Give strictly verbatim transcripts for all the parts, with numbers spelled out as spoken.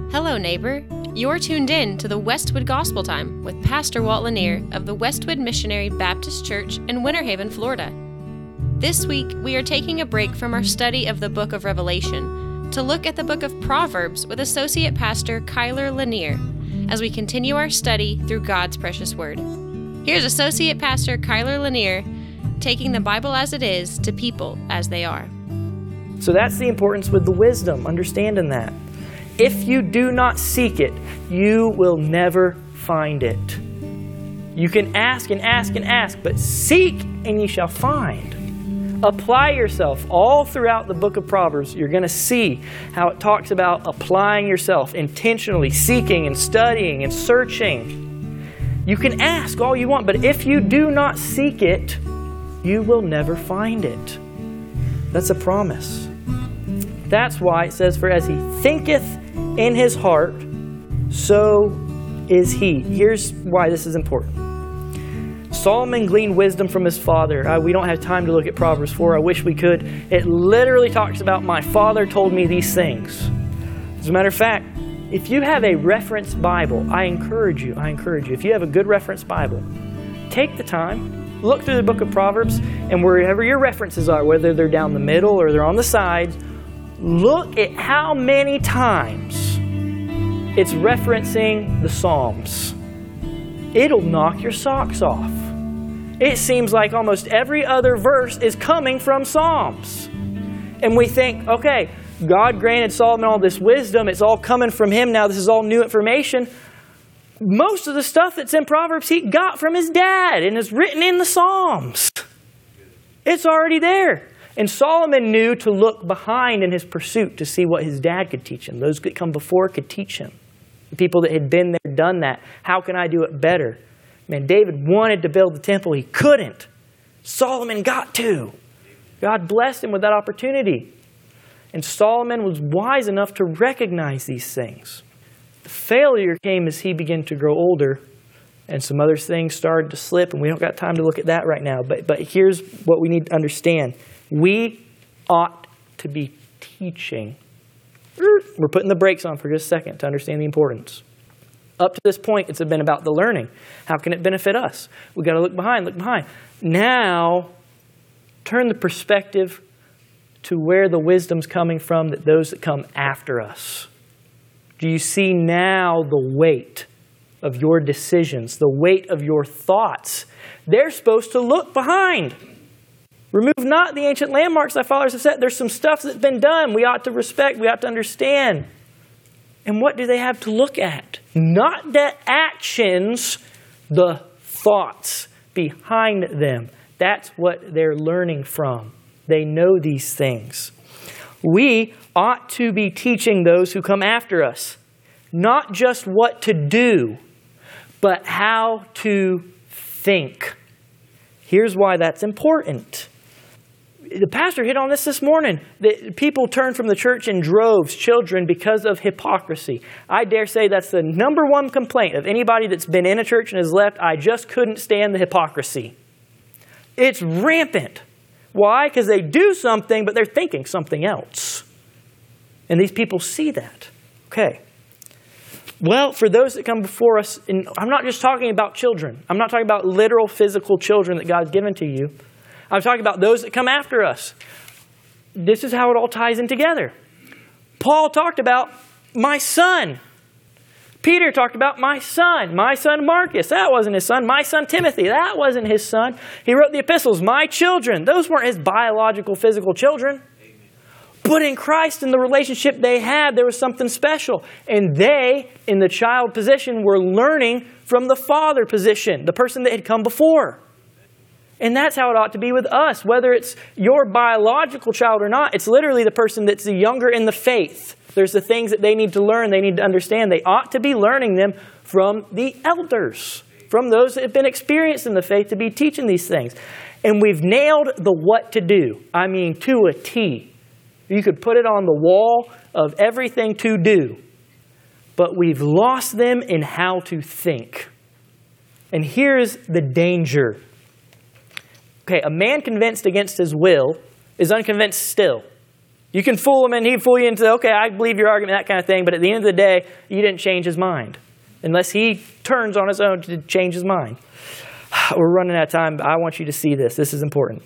Hello, neighbor. You're tuned in to the Westwood Gospel Time with Pastor Walt Lanier of the Westwood Missionary Baptist Church in Winter Haven, Florida. This week, we are taking a break from our study of the book of Revelation to look at the book of Proverbs with Associate Pastor Kyler Lanier as we continue our study through God's precious word. Here's Associate Pastor Kyler Lanier taking the Bible as it is to people as they are. So that's the importance with the wisdom, understanding that. If you do not seek it, you will never find it. You can ask and ask and ask, but seek and ye shall find. Apply yourself all throughout the book of Proverbs. You're going to see how it talks about applying yourself, intentionally seeking and studying and searching. You can ask all you want, but if you do not seek it, you will never find it. That's a promise. That's why it says, for as he thinketh in his heart, so is he. Here's why this is important. Solomon gleaned wisdom from his father. Uh, we don't have time to look at Proverbs four. I wish we could. It literally talks about, my father told me these things. As a matter of fact, if you have a reference Bible, I encourage you, I encourage you, if you have a good reference Bible, take the time, look through the book of Proverbs, and wherever your references are, whether they're down the middle or they're on the sides, look at how many times it's referencing the Psalms. It'll knock your socks off. It seems like almost every other verse is coming from Psalms. And we think, okay, God granted Solomon all this wisdom. It's all coming from him now. This is all new information. Most of the stuff that's in Proverbs he got from his dad and is written in the Psalms. It's already there. And Solomon knew to look behind in his pursuit to see what his dad could teach him. Those that come before could teach him. The people that had been there, done that. How can I do it better? Man, David wanted to build the temple. He couldn't. Solomon got to. God blessed him with that opportunity. And Solomon was wise enough to recognize these things. The failure came as he began to grow older, and some other things started to slip, and we don't got time to look at that right now. But, but here's what we need to understand. We ought to be teaching. We're putting the brakes on for just a second to understand the importance. Up to this point, it's been about the learning. How can it benefit us? We've got to look behind, look behind. Now, turn the perspective to where the wisdom's coming from, that those that come after us. Do you see now the weight of your decisions, the weight of your thoughts? They're supposed to look behind. Remove not the ancient landmarks thy fathers have set. There's some stuff that's been done we ought to respect, we ought to understand. And what do they have to look at? Not the actions, the thoughts behind them. That's what they're learning from. They know these things. We ought to be teaching those who come after us, not just what to do, but how to think. Here's why that's important. The pastor hit on this this morning. That people turn from the church in droves, children, because of hypocrisy. I dare say that's the number one complaint of anybody that's been in a church and has left. I just couldn't stand the hypocrisy. It's rampant. Why? Because they do something, but they're thinking something else. And these people see that. Okay. Well, for those that come before us, and I'm not just talking about children. I'm not talking about literal physical children that God's given to you. I'm talking about those that come after us. This is how it all ties in together. Paul talked about my son. Peter talked about my son. My son Marcus. That wasn't his son. My son Timothy. That wasn't his son. He wrote the epistles. My children. Those weren't his biological, physical children. But in Christ and the relationship they had, there was something special. And they, in the child position, were learning from the father position, the person that had come before. And that's how it ought to be with us. Whether it's your biological child or not, it's literally the person that's the younger in the faith. There's the things that they need to learn, they need to understand. They ought to be learning them from the elders, from those that have been experienced in the faith to be teaching these things. And we've nailed the what to do. I mean, to a T. You could put it on the wall of everything to do. But we've lost them in how to think. And here's the danger. Okay, a man convinced against his will is unconvinced still. You can fool him and he'd fool you into, okay, I believe your argument, that kind of thing. But at the end of the day, you didn't change his mind. Unless he turns on his own to change his mind. We're running out of time, but I want you to see this. This is important.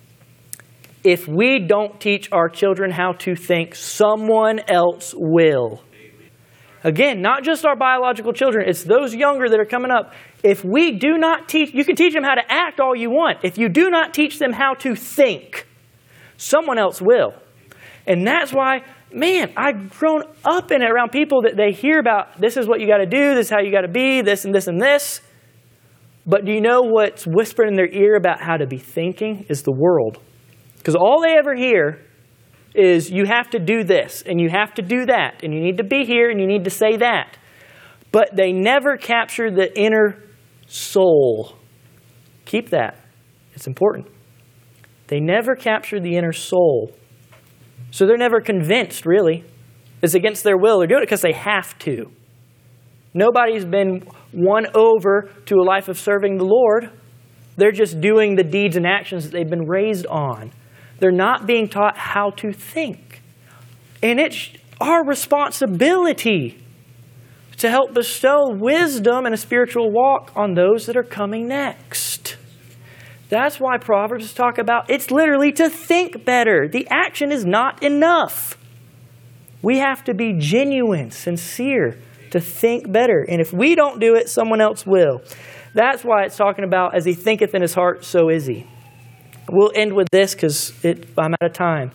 If we don't teach our children how to think, someone else will. Again, not just our biological children. It's those younger that are coming up. If we do not teach, you can teach them how to act all you want. If you do not teach them how to think, someone else will. And that's why, man, I've grown up in it around people that they hear about, this is what you got to do, this is how you got to be, this and this and this. But do you know what's whispered in their ear about how to be thinking is the world. Because all they ever hear is you have to do this and you have to do that and you need to be here and you need to say that. But they never capture the inner soul. Keep that. It's important. They never capture the inner soul. So they're never convinced, really. It's against their will. They're doing it because they have to. Nobody's been won over to a life of serving the Lord. They're just doing the deeds and actions that they've been raised on. They're not being taught how to think. And it's our responsibility to help bestow wisdom and a spiritual walk on those that are coming next. That's why Proverbs talk about it's literally to think better. The action is not enough. We have to be genuine, sincere, to think better. And if we don't do it, someone else will. That's why it's talking about as he thinketh in his heart, so is he. We'll end with this because I'm out of time.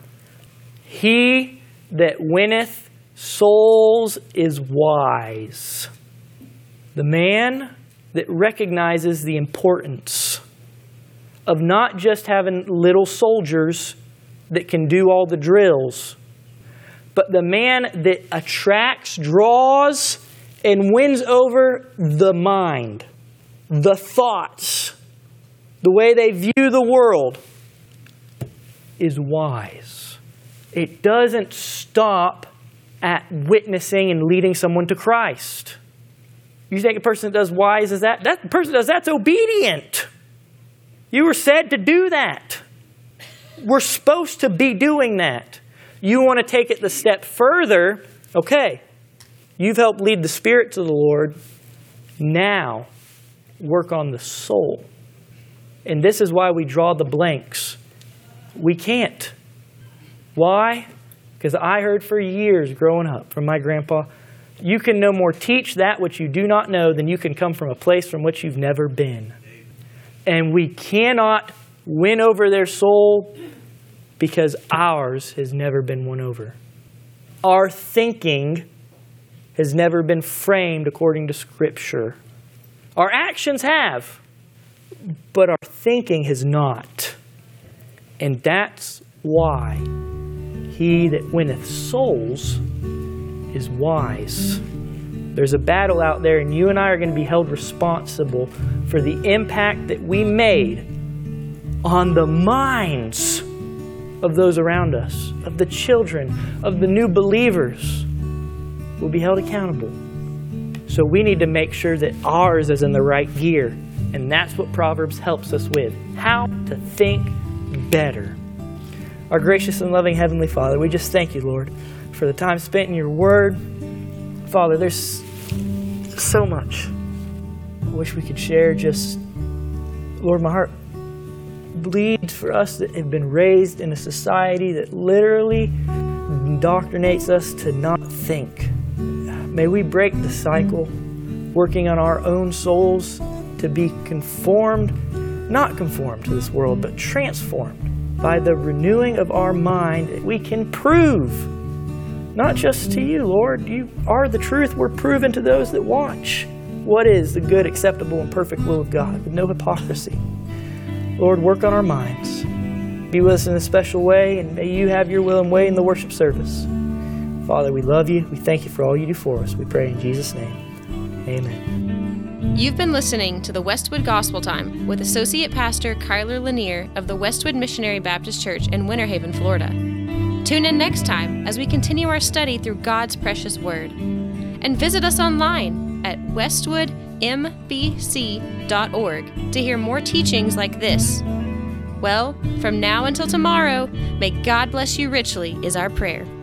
He that winneth souls is wise. The man that recognizes the importance of not just having little soldiers that can do all the drills, but the man that attracts, draws, and wins over the mind, the thoughts, the way they view the world, is wise. It doesn't stop at witnessing and leading someone to Christ. You think a person that does wise is that? That person that does that's obedient. You were said to do that. We're supposed to be doing that. You want to take it the step further, okay. You've helped lead the spirit to the Lord. Now, work on the soul. And this is why we draw the blanks. We can't. Why? Because I heard for years growing up from my grandpa, you can no more teach that which you do not know than you can come from a place from which you've never been. And we cannot win over their soul because ours has never been won over. Our thinking has never been framed according to Scripture. Our actions have, but our thinking has not. And that's why he that winneth souls is wise. There's a battle out there, and you and I are going to be held responsible for the impact that we made on the minds of those around us, of the children, of the new believers. We'll be held accountable. So we need to make sure that ours is in the right gear. And that's what Proverbs helps us with. How to think better. Our gracious and loving Heavenly Father, we just thank you, Lord, for the time spent in your word. Father, there's so much I wish we could share. Just, Lord, my heart bleeds for us that have been raised in a society that literally indoctrinates us to not think. May we break the cycle, working on our own souls to be conformed, not conformed to this world, but transformed by the renewing of our mind that we can prove, not just to you, Lord, you are the truth. We're proven to those that watch what is the good, acceptable, and perfect will of God with no hypocrisy. Lord, work on our minds. Be with us in a special way, and may you have your will and way in the worship service. Father, we love you. We thank you for all you do for us. We pray in Jesus' name. Amen. You've been listening to the Westwood Gospel Time with Associate Pastor Kyler Lanier of the Westwood Missionary Baptist Church in Winter Haven, Florida. Tune in next time as we continue our study through God's precious Word. And visit us online at westwood m b c dot org to hear more teachings like this. Well, from now until tomorrow, may God bless you richly is our prayer.